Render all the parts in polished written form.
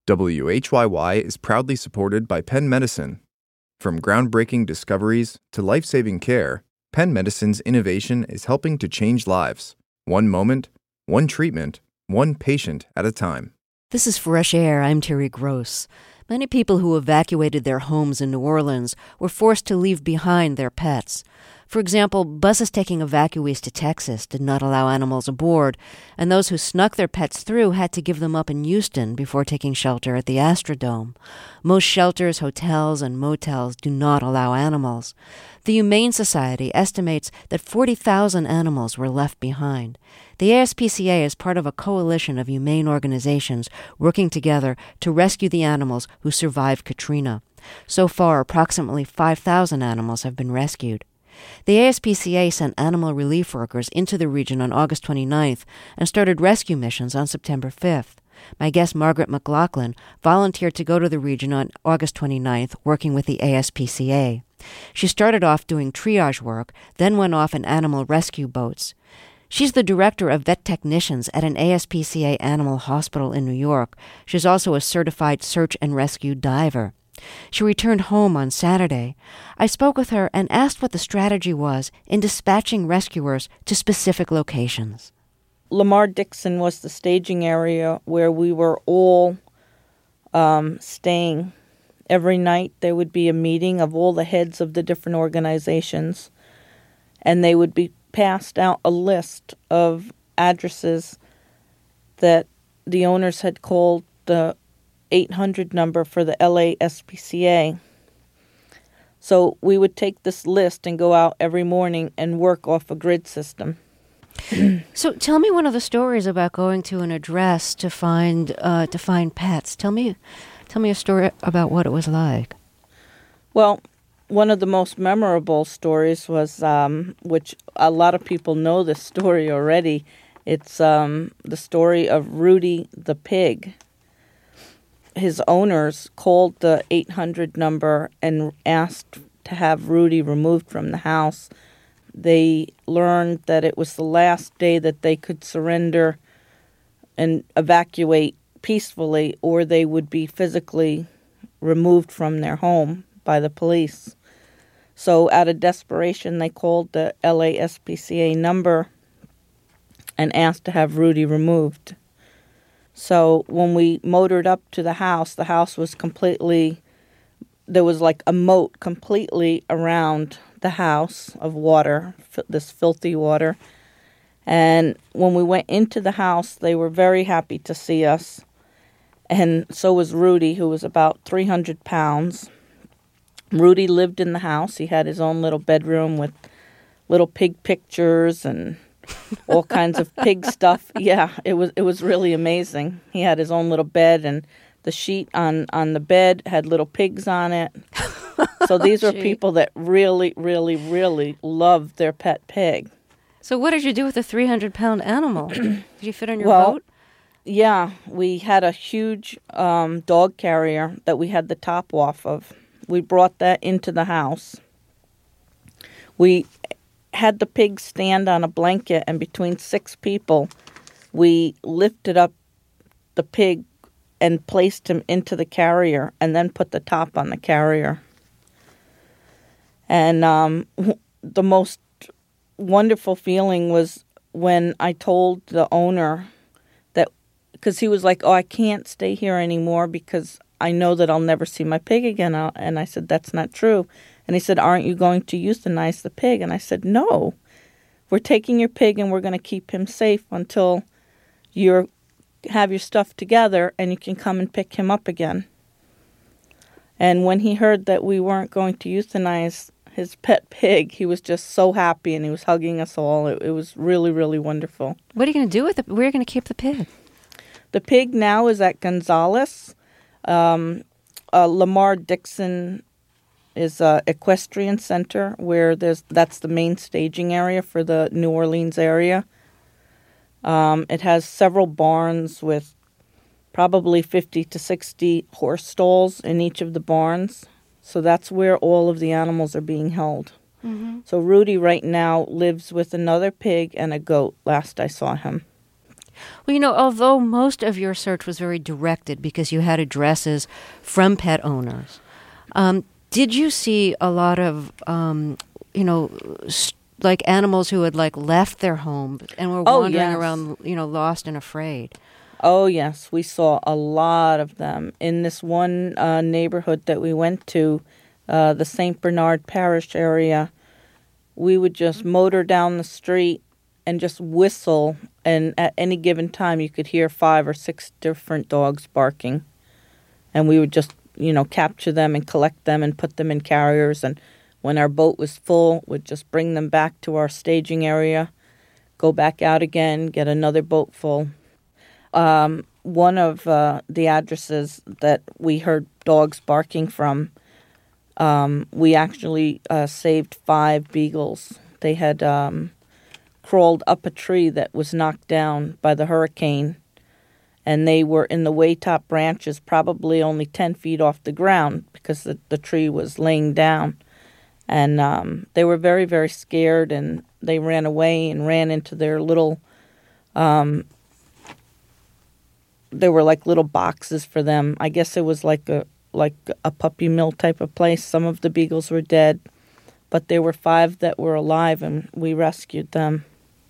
WHYY is proudly supported by Penn Medicine. From groundbreaking discoveries to life-saving care, Penn Medicine's innovation is helping to change lives. One moment, one treatment, one patient at a time. This is Fresh Air. I'm Terry Gross. Many people who evacuated their homes in New Orleans were forced to leave behind their pets. For example, buses taking evacuees to Texas did not allow animals aboard, and those who snuck their pets through had to give them up in Houston before taking shelter at the Astrodome. Most shelters, hotels, and motels do not allow animals. The Humane Society estimates that 40,000 animals were left behind. The ASPCA is part of a coalition of humane organizations working together to rescue the animals who survived Katrina. So far, approximately 5,000 animals have been rescued. The ASPCA sent animal relief workers into the region on August 29th and started rescue missions on September 5th. My guest, Margaret McLaughlin, volunteered to go to the region on August 29th, working with the ASPCA. She started off doing triage work, then went off in animal rescue boats. She's the director of vet technicians at an ASPCA animal hospital in New York. She's also a certified search and rescue diver. She returned home on Saturday. I spoke with her and asked what the strategy was in dispatching rescuers to specific locations. Lamar Dixon was the staging area where we were all staying. Every night there would be a meeting of all the heads of the different organizations, and they would be passed out a list of addresses that the owners had called the 800 number for the LASPCA. So we would take this list and go out every morning and work off a grid system. So tell me one of the stories about going to an address to find pets. Tell me a story about what it was like. Well, one of the most memorable stories was, which a lot of people know this story already. It's the story of Rudy the pig. His owners called the 800 number and asked to have Rudy removed from the house. They learned that it was the last day that they could surrender and evacuate peacefully, or they would be physically removed from their home by the police. So out of desperation, they called the LASPCA number and asked to have Rudy removed. So when we motored up to the house was completely, there was like a moat completely around the house of water, this filthy water. And when we went into the house, they were very happy to see us. And so was Rudy, who was about 300 pounds. Rudy lived in the house. He had his own little bedroom with little pig pictures and all kinds of pig stuff. Yeah, it was really amazing. He had his own little bed, and the sheet on the bed had little pigs on it. So these were people that really, really, really loved their pet pig. So what did you do with a 300-pound animal? Did you fit on your boat? Yeah, we had a huge dog carrier that we had the top off of. We brought that into the house. We had the pig stand on a blanket, and between 6 people, we lifted up the pig and placed him into the carrier and then put the top on the carrier. And the most wonderful feeling was when I told the owner that, because he was like, oh, I can't stay here anymore because I know that I'll never see my pig again. And I said, that's not true. And he said, aren't you going to euthanize the pig? And I said, no. We're taking your pig and we're going to keep him safe until you have your stuff together and you can come and pick him up again. And when he heard that we weren't going to euthanize his pet pig, he was just so happy and he was hugging us all. It was really, really wonderful. What are you going to do with it? Where are you going to keep the pig? The pig now is at Gonzales. Lamar Dixon is an equestrian center where that's the main staging area for the New Orleans area. It has several barns with probably 50 to 60 horse stalls in each of the barns. So that's where all of the animals are being held. Mm-hmm. So Rudy right now lives with another pig and a goat, last I saw him. Well, although most of your search was very directed because you had addresses from pet owners, did you see a lot of, like animals who had left their home and were Oh, wandering yes. around, lost and afraid? Oh, yes, we saw a lot of them. In this one neighborhood that we went to, the St. Bernard Parish area, we would just motor down the street and just whistle, and at any given time you could hear 5 or 6 different dogs barking. And we would just, capture them and collect them and put them in carriers, and when our boat was full, we'd just bring them back to our staging area, go back out again, get another boat full. One of the addresses that we heard dogs barking from, we actually saved 5 beagles. They had crawled up a tree that was knocked down by the hurricane, and they were in the way top branches, probably only 10 feet off the ground because the tree was laying down. And they were very, very scared, and they ran away and ran into their little, there were little boxes for them. I guess it was like a puppy mill type of place. Some of the beagles were dead, but there were 5 that were alive, and we rescued them.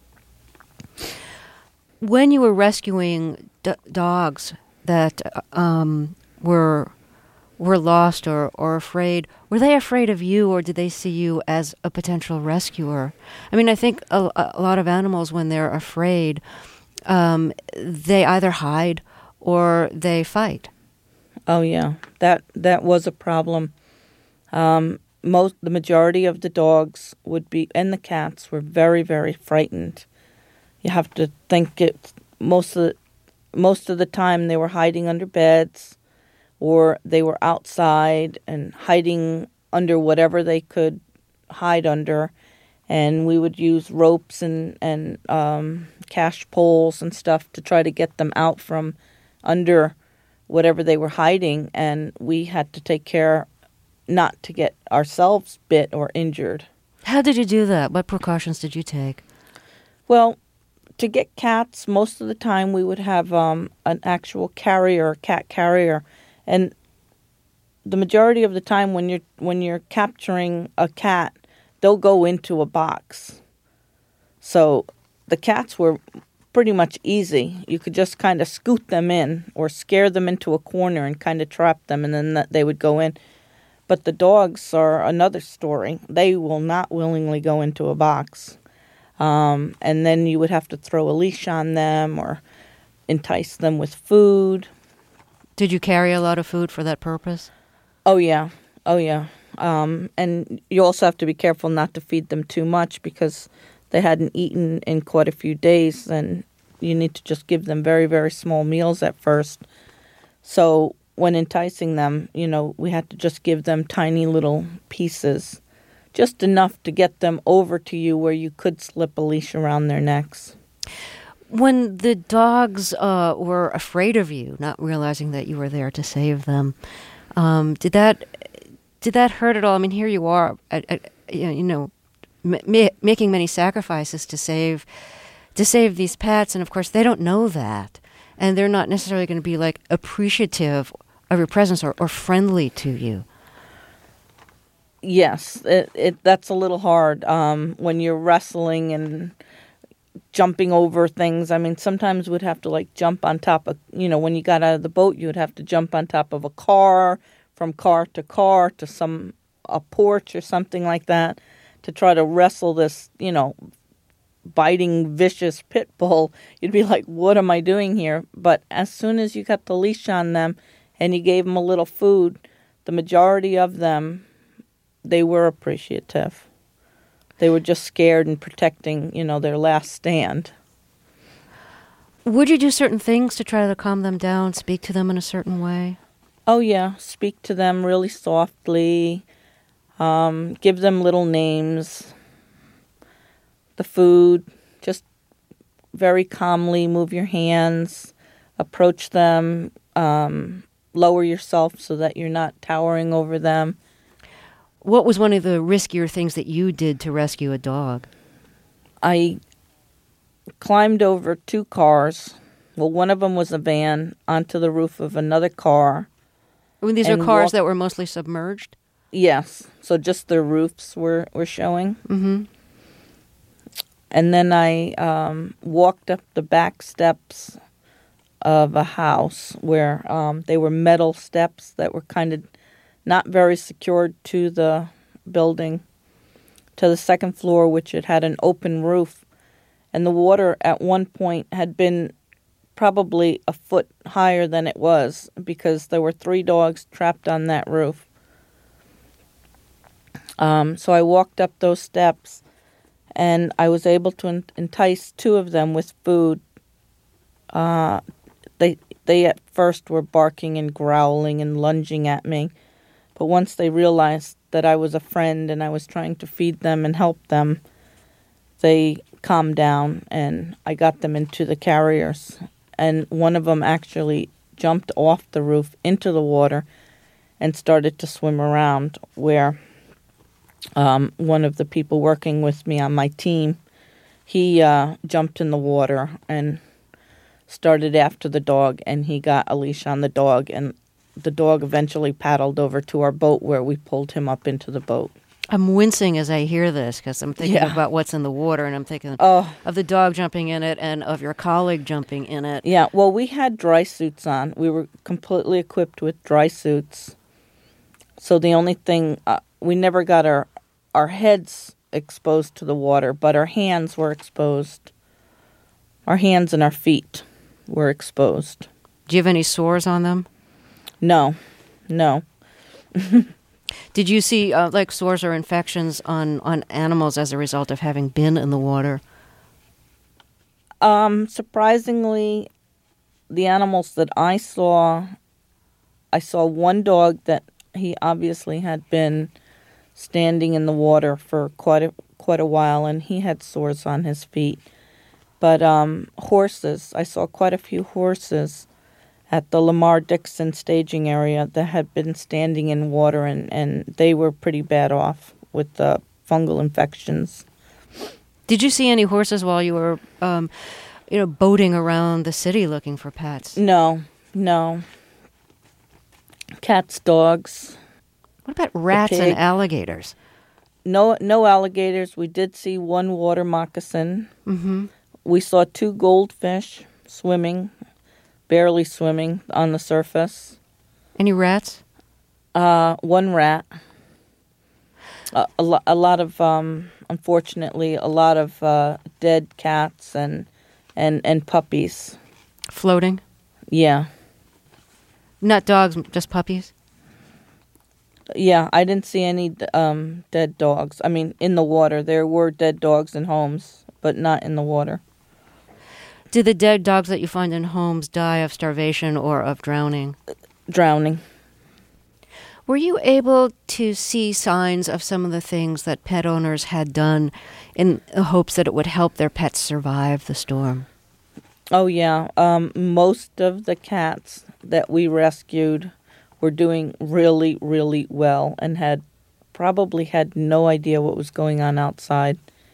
When you were rescuing dogs that were lost or afraid, were they afraid of you, or did they see you as a potential rescuer? I mean, I think a lot of animals, when they're afraid, they either hide or they fight. Oh yeah, that was a problem. The majority of the dogs and the cats were very, very frightened. You have to think most of the time they were hiding under beds, or they were outside and hiding under whatever they could hide under, and we would use ropes and cash poles and stuff to try to get them out from under whatever they were hiding, and we had to take care not to get ourselves bit or injured. How did you do that? What precautions did you take? Well, to get cats, most of the time we would have an actual carrier, cat carrier, and the majority of the time when you're capturing a cat, they'll go into a box. So the cats were pretty much easy. You could just kind of scoot them in or scare them into a corner and kind of trap them, and then they would go in. But the dogs are another story. They will not willingly go into a box. And then you would have to throw a leash on them or entice them with food. Did you carry a lot of food for that purpose? Oh, yeah. And you also have to be careful not to feed them too much because they hadn't eaten in quite a few days, and you need to just give them very, very small meals at first. So when enticing them, we had to just give them tiny little pieces, just enough to get them over to you where you could slip a leash around their necks. When the dogs were afraid of you, not realizing that you were there to save them, did that hurt at all? I mean, here you are, making many sacrifices to save these pets, and of course they don't know that, and they're not necessarily going to be appreciative of your presence or friendly to you. Yes, that's a little hard when you're wrestling and jumping over things. I mean, sometimes we'd have to jump on top of, when you got out of the boat, you would have to jump on top of a car, from car to a porch or something like that, to try to wrestle this, biting, vicious pit bull. You'd be like, what am I doing here? But as soon as you got the leash on them and you gave them a little food, the majority of them, they were appreciative. They were just scared and protecting, their last stand. Would you do certain things to try to calm them down, speak to them in a certain way? Oh, yeah. Speak to them really softly. Give them little names. The food. Just very calmly move your hands. Approach them. Lower yourself so that you're not towering over them. What was one of the riskier things that you did to rescue a dog? I climbed over 2 cars. Well, one of them was a van onto the roof of another car. I mean, these are cars that were mostly submerged? Yes. So just their roofs were showing. Mm-hmm. And then I walked up the back steps of a house where they were metal steps that were kind of not very secured to the building, to the second floor, which it had an open roof. And the water at one point had been probably a foot higher than it was because there were 3 dogs trapped on that roof. So I walked up those steps, and I was able to entice 2 of them with food. They at first were barking and growling and lunging at me, but once they realized that I was a friend and I was trying to feed them and help them, they calmed down, and I got them into the carriers. And one of them actually jumped off the roof into the water and started to swim around, where one of the people working with me on my team, he jumped in the water and started after the dog, and he got a leash on the dog, and the dog eventually paddled over to our boat where we pulled him up into the boat. I'm wincing as I hear this because I'm thinking about what's in the water, and I'm thinking of the dog jumping in it and of your colleague jumping in it. Yeah, well, we had dry suits on. We were completely equipped with dry suits. So the only thing, we never got our heads exposed to the water, but our hands were exposed. Our hands and our feet were exposed. Do you have any sores on them? No. Did you see like sores or infections on animals as a result of having been in the water? Surprisingly, the animals that I saw one dog that he obviously had been standing in the water for quite a while, and he had sores on his feet. But horses, I saw quite a few horses at the Lamar Dixon staging area that had been standing in water, and they were pretty bad off with the fungal infections. Did you see any horses while you were, boating around the city looking for pets? No. Cats, dogs. What about rats and alligators? No alligators. We did see one water moccasin. Mm-hmm. We saw 2 goldfish swimming, barely swimming on the surface. Any rats? One rat. A lot of, unfortunately, a lot of dead cats and puppies. Floating? Yeah. Not dogs, just puppies? Yeah, I didn't see any dead dogs. I mean, in the water. There were dead dogs in homes, but not in the water. Did the dead dogs that you find in homes die of starvation or of drowning? Drowning. Were you able to see signs of some of the things that pet owners had done in the hopes that it would help their pets survive the storm? Oh, yeah. Most of the cats that we rescued were doing really, really well and probably had no idea what was going on outside.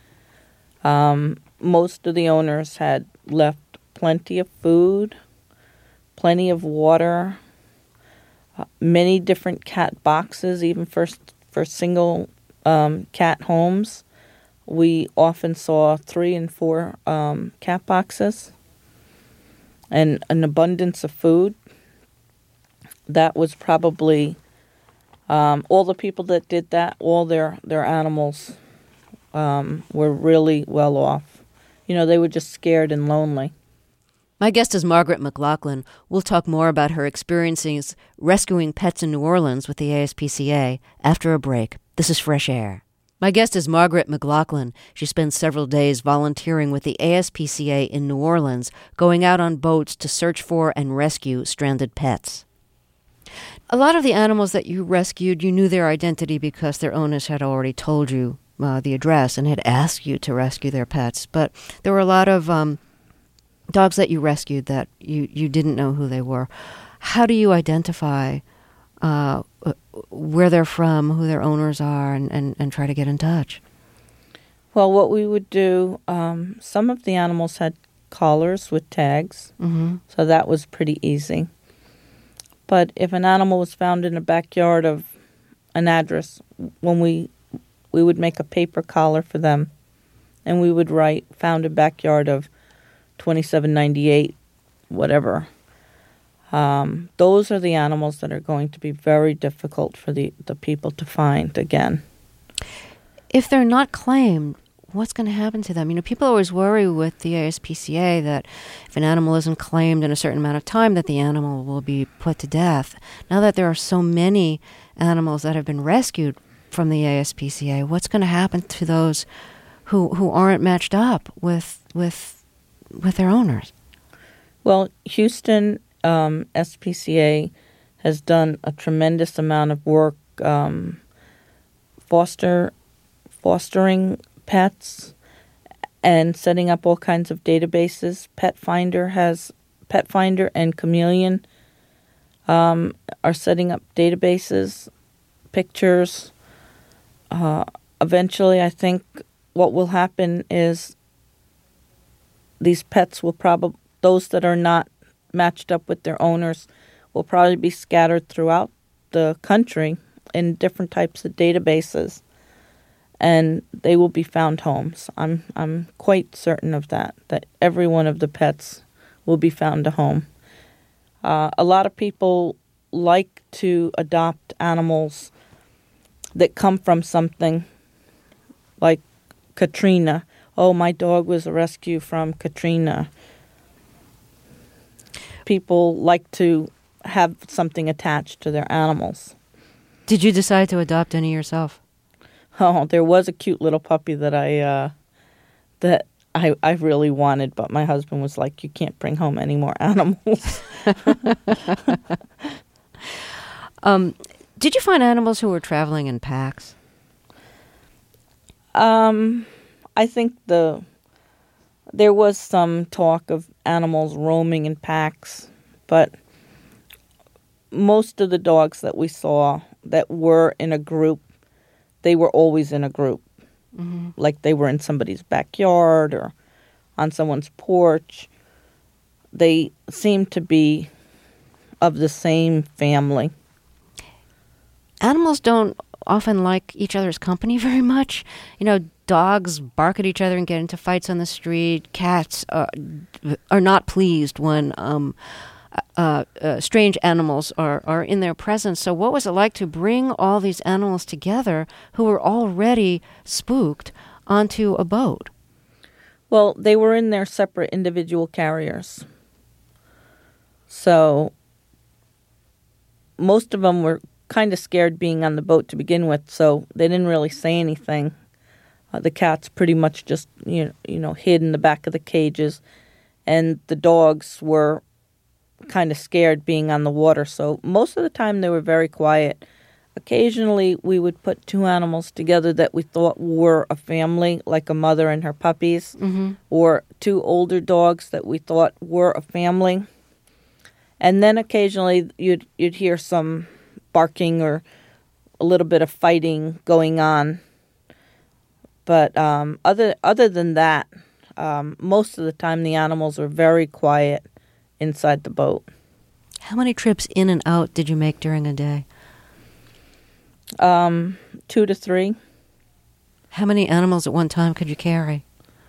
Most of the owners had left plenty of food, plenty of water, many different cat boxes, even for single cat homes. We often saw 3 and 4 cat boxes and an abundance of food. That was probably all the people that did that, all their animals were really well off. They were just scared and lonely. My guest is Margaret McLaughlin. We'll talk more about her experiences rescuing pets in New Orleans with the ASPCA after a break. This is Fresh Air. My guest is Margaret McLaughlin. She spends several days volunteering with the ASPCA in New Orleans, going out on boats to search for and rescue stranded pets. A lot of the animals that you rescued, you knew their identity because their owners had already told you the address and had asked you to rescue their pets. But there were a lot of dogs that you rescued that you didn't know who they were. How do you identify where they're from, who their owners are, and try to get in touch? Well, what we would do, some of the animals had collars with tags, so that was pretty easy. But if an animal was found in the backyard of an address, when we would make a paper collar for them, and we would write "found in backyard of 2798," whatever. Those are the animals that are going to be very difficult for the people to find again. If they're not claimed, what's going to happen to them? People always worry with the ASPCA that if an animal isn't claimed in a certain amount of time, that the animal will be put to death. Now that there are so many animals that have been rescued from the ASPCA, what's going to happen to those who aren't matched up with their owners? Well, Houston SPCA has done a tremendous amount of work fostering pets and setting up all kinds of databases. Pet Finder and Chameleon are setting up databases, pictures. Eventually, I think what will happen is these pets will probably, those that are not matched up with their owners, will probably be scattered throughout the country in different types of databases, and they will be found homes. I'm quite certain of that every one of the pets will be found a home. A lot of people like to adopt animals that come from something like Katrina. Oh, my dog was a rescue from Katrina. People like to have something attached to their animals. Did you decide to adopt any yourself? Oh, there was a cute little puppy that I really wanted, but my husband was like, "You can't bring home any more animals." Did you find animals who were traveling in packs? I think there was some talk of animals roaming in packs, but most of the dogs that we saw that were in a group, they were always in a group. Mm-hmm. Like they were in somebody's backyard or on someone's porch. They seemed to be of the same family. Animals don't often like each other's company very much. Dogs bark at each other and get into fights on the street. Cats are not pleased when strange animals are in their presence. So what was it like to bring all these animals together who were already spooked onto a boat? Well, they were in their separate individual carriers. So most of them were kind of scared being on the boat to begin with, so they didn't really say anything. The cats pretty much just, hid in the back of the cages, and the dogs were kind of scared being on the water. So most of the time they were very quiet. Occasionally we would put two animals together that we thought were a family, like a mother and her puppies, mm-hmm. or two older dogs that we thought were a family. And then occasionally you'd hear some barking or a little bit of fighting going on. But other than that, most of the time the animals were very quiet inside the boat. How many trips in and out did you make during a day? 2 to 3. How many animals at one time could you carry?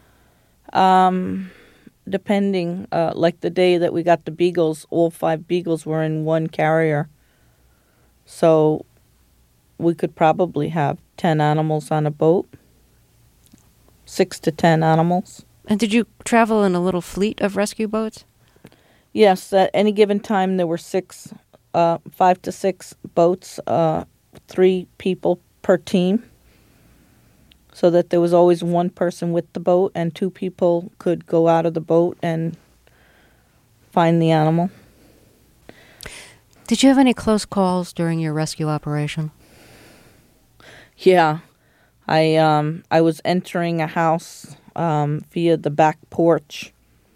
Depending, like the day that we got the beagles, all 5 beagles were in one carrier. So we could probably have 10 animals on a boat. 6 to 10 animals. And did you travel in a little fleet of rescue boats? Yes, at any given time there were 5 to 6 boats, 3 people per team, so that there was always one person with the boat and 2 people could go out of the boat and find the animal. Did you have any close calls during your rescue operation? Yeah. I was entering a house via the back porch,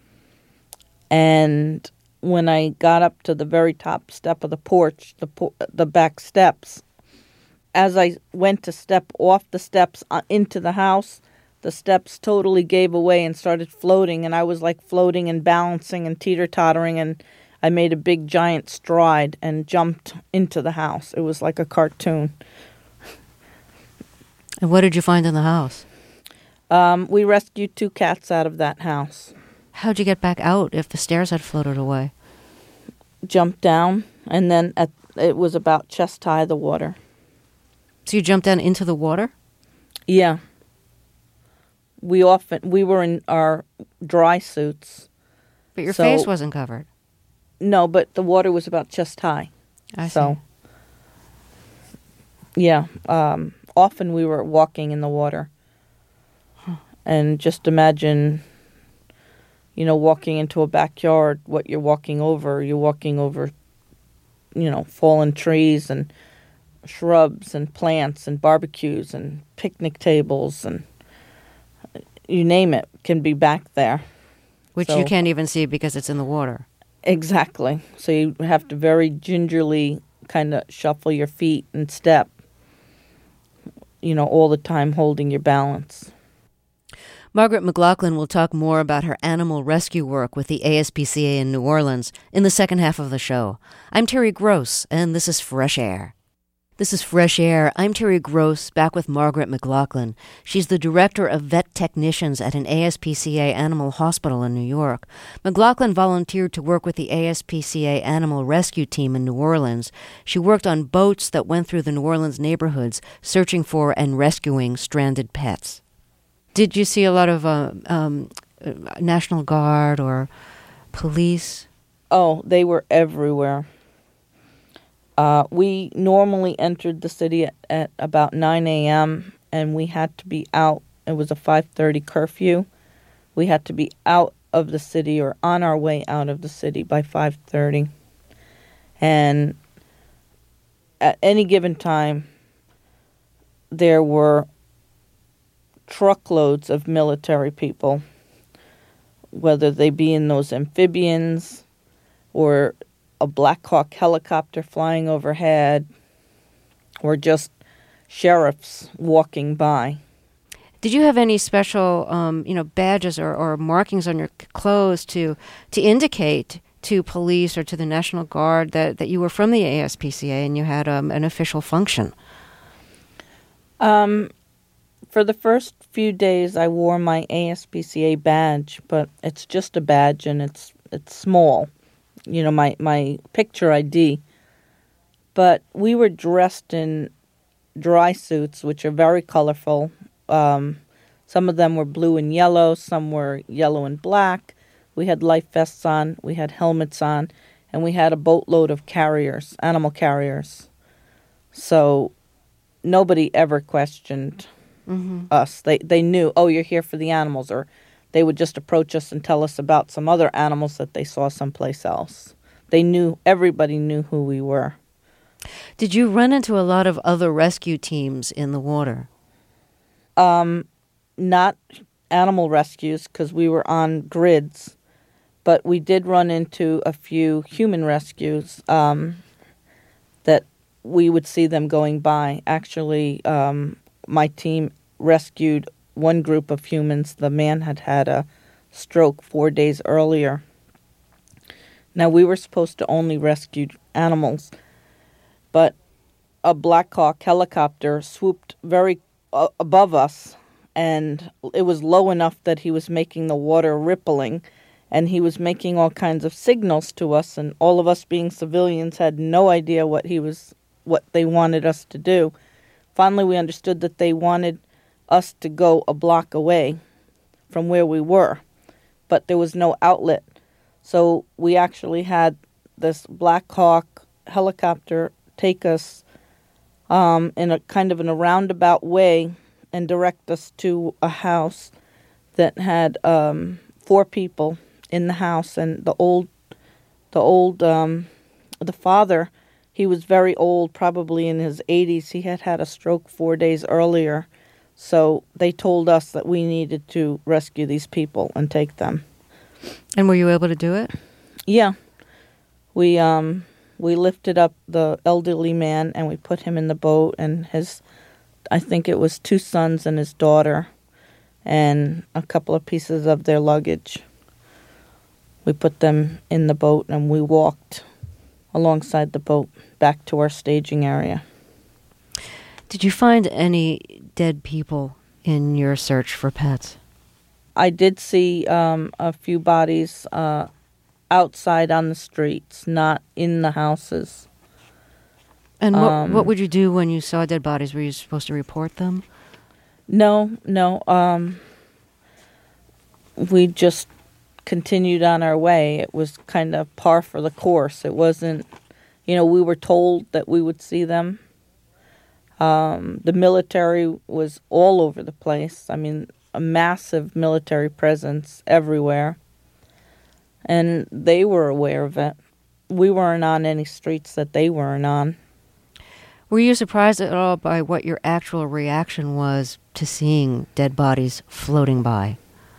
and when I got up to the very top step of the porch, the back steps, as I went to step off the steps into the house, the steps totally gave away and started floating, and I was like floating and balancing and teeter-tottering, and I made a big giant stride and jumped into the house. It was like a cartoon. And what did you find in the house? We rescued 2 cats out of that house. How'd you get back out if the stairs had floated away? Jumped down, and then it was about chest high, the water. So you jumped down into the water? Yeah. We were in our dry suits. But your face wasn't covered. No, but the water was about chest high. I see. Yeah. Often we were walking in the water. And just imagine, walking into a backyard, what you're walking over. You're walking over, fallen trees and shrubs and plants and barbecues and picnic tables and you name it can be back there. Which you can't even see because it's in the water. Exactly. So you have to very gingerly kind of shuffle your feet and step, all the time holding your balance. Margaret McLaughlin will talk more about her animal rescue work with the ASPCA in New Orleans in the second half of the show. I'm Terry Gross, and this is Fresh Air. This is Fresh Air. I'm Terry Gross, back with Margaret McLaughlin. She's the director of vet technicians at an ASPCA animal hospital in New York. McLaughlin volunteered to work with the ASPCA animal rescue team in New Orleans. She worked on boats that went through the New Orleans neighborhoods searching for and rescuing stranded pets. Did you see a lot of National Guard or police? Oh, they were everywhere. We normally entered the city at about 9 a.m. and we had to be out. It was a 5:30 curfew. We had to be out of the city or on our way out of the city by 5:30. And at any given time, there were truckloads of military people, whether they be in those amphibians or a Black Hawk helicopter flying overhead, or just sheriffs walking by. Did you have any special, badges or markings on your clothes to indicate to police or to the National Guard that you were from the ASPCA and you had an official function? For the first few days, I wore my ASPCA badge, but it's just a badge and it's small. My picture ID. But we were dressed in dry suits, which are very colorful. Some of them were blue and yellow. Some were yellow and black. We had life vests on. We had helmets on. And we had a boatload of carriers, animal carriers. So nobody ever questioned us. They knew, you're here for the animals, or they would just approach us and tell us about some other animals that they saw someplace else. Everybody knew who we were. Did you run into a lot of other rescue teams in the water? Not animal rescues, because we were on grids, but we did run into a few human rescues that we would see them going by. Actually, my team rescued one group of humans. The man had a stroke 4 days earlier. Now, we were supposed to only rescue animals, but a Black Hawk helicopter swooped very above us, and it was low enough that he was making the water rippling, and he was making all kinds of signals to us, and all of us being civilians had no idea what they wanted us to do. Finally, we understood that they wanted us to go a block away from where we were, but there was no outlet. So we actually had this Black Hawk helicopter take us in a roundabout way and direct us to a house that had 4 people in the house, and the father, he was very old, probably in his 80s. He had a stroke 4 days earlier. So they told us that we needed to rescue these people and take them. And were you able to do it? Yeah. We lifted up the elderly man and we put him in the boat, and I think it was 2 sons and his daughter. and a couple of pieces of their luggage. We put them in the boat and we walked alongside the boat back to our staging area. Did you find any dead people in your search for pets? I did see a few bodies outside on the streets, not in the houses. And what would you do when you saw dead bodies? Were you supposed to report them? No. We just continued on our way. It was kind of par for the course. It wasn't, we were told that we would see them. The military was all over the place. I mean, a massive military presence everywhere. And they were aware of it. We weren't on any streets that they weren't on. Were you surprised at all by what your actual reaction was to seeing dead bodies floating by?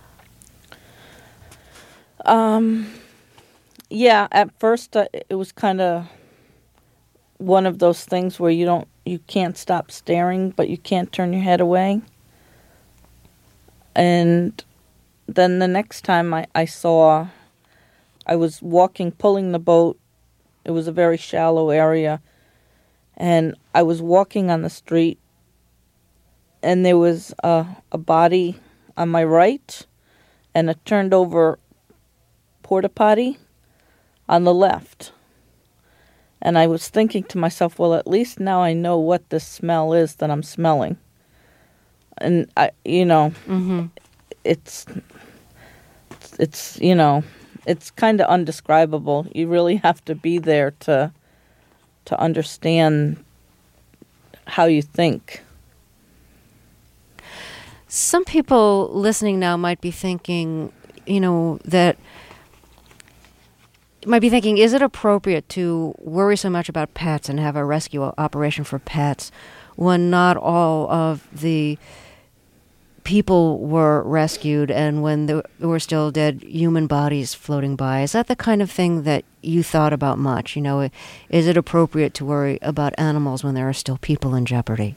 Yeah, at first it was kind of one of those things where you can't stop staring, but you can't turn your head away. And then the next time I was pulling the boat. It was a very shallow area. And I was walking on the street, and there was a body on my right and a turned over porta potty on the left. And I was thinking to myself, well, at least now I know what this smell is that I'm smelling. And it's kind of undescribable. You really have to be there to understand how you think. Some people listening now might be thinking, is it appropriate to worry so much about pets and have a rescue operation for pets when not all of the people were rescued and when there were still dead human bodies floating by? Is that the kind of thing that you thought about much? Is it appropriate to worry about animals when there are still people in jeopardy?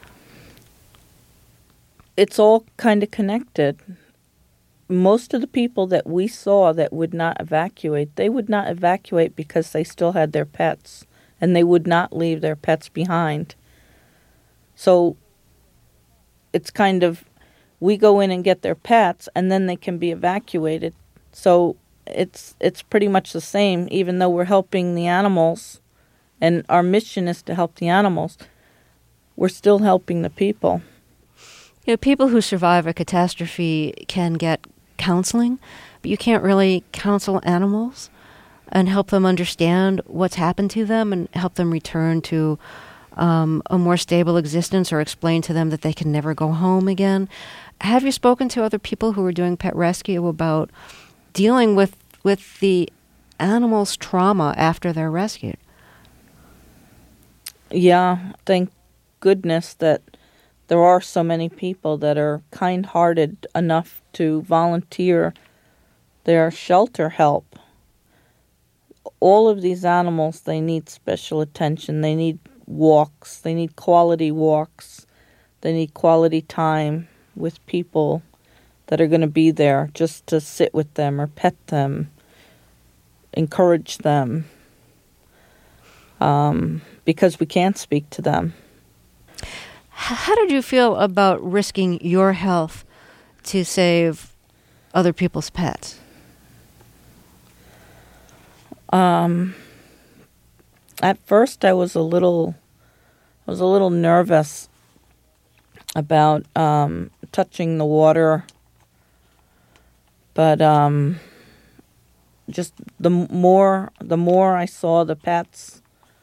It's all kind of connected. Most of the people that we saw that would not evacuate, they would not evacuate because they still had their pets, and they would not leave their pets behind. So it's kind of, we go in and get their pets, and then they can be evacuated. So it's pretty much the same, even though we're helping the animals, and our mission is to help the animals, we're still helping the people. People who survive a catastrophe can get counseling, but you can't really counsel animals and help them understand what's happened to them and help them return to a more stable existence or explain to them that they can never go home again. Have you spoken to other people who are doing pet rescue about dealing with the animals' trauma after they're rescued? Yeah, thank goodness that there are so many people that are kind-hearted enough to volunteer their shelter help. All of these animals, they need special attention. They need walks. They need quality walks. They need quality time with people that are going to be there just to sit with them or pet them, encourage them, because we can't speak to them. How did you feel about risking your health to save other people's pets? At first, I was a little nervous about touching the water, but just the more I saw the pets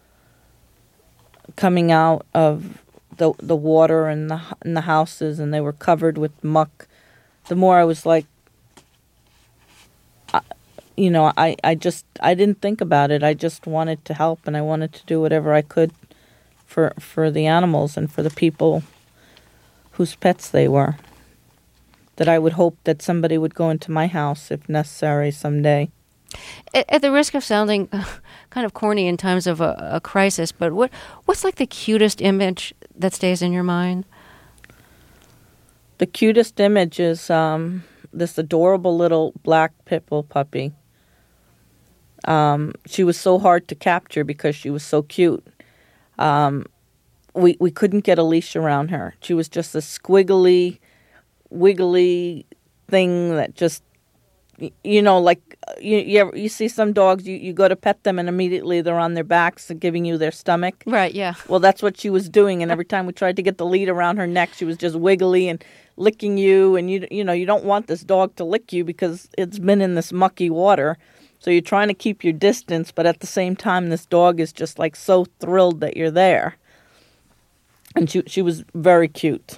coming out of the water in the houses, and they were covered with muck, the more I was like, I didn't think about it. I just wanted to help, and I wanted to do whatever I could for the animals and for the people whose pets they were. That I would hope that somebody would go into my house if necessary someday. At the risk of sounding kind of corny in times of a crisis, but what's like the cutest image that stays in your mind? The cutest image is this adorable little black pit bull puppy. She was so hard to capture because she was so cute. We couldn't get a leash around her. She was just a squiggly, wiggly thing that just, like you see some dogs, you go to pet them and immediately they're on their backs and giving you their stomach. Right, yeah. Well, that's what she was doing, and every time we tried to get the lead around her neck, she was just wiggly and licking you, and you don't want this dog to lick you because it's been in this mucky water. So you're trying to keep your distance, but at the same time, this dog is just like so thrilled that you're there. And she was very cute.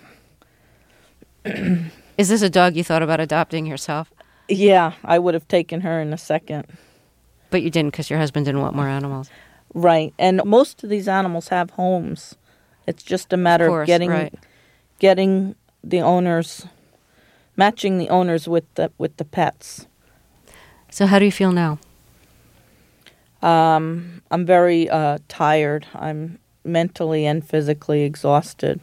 Is this a dog you thought about adopting yourself? Yeah, I would have taken her in a second. But you didn't because your husband didn't want more animals. Right. And most of these animals have homes. It's just a matter of getting the owners, matching the owners with the pets. So how do you feel now? I'm very tired. I'm mentally and physically exhausted.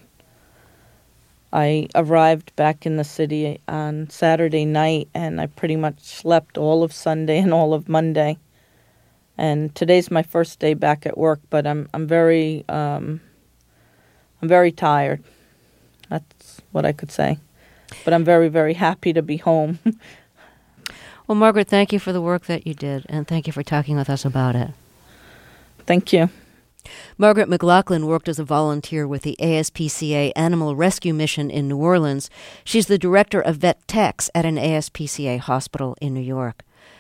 I arrived back in the city on Saturday night, and I pretty much slept all of Sunday and all of Monday. And today's my first day back at work, but I'm very tired. That's what I could say. But I'm very, very happy to be home. Well, Margaret, thank you for the work that you did, and thank you for talking with us about it. Thank you. Margaret McLaughlin worked as a volunteer with the ASPCA Animal Rescue Mission in New Orleans. She's the director of vet techs at an ASPCA hospital in New York.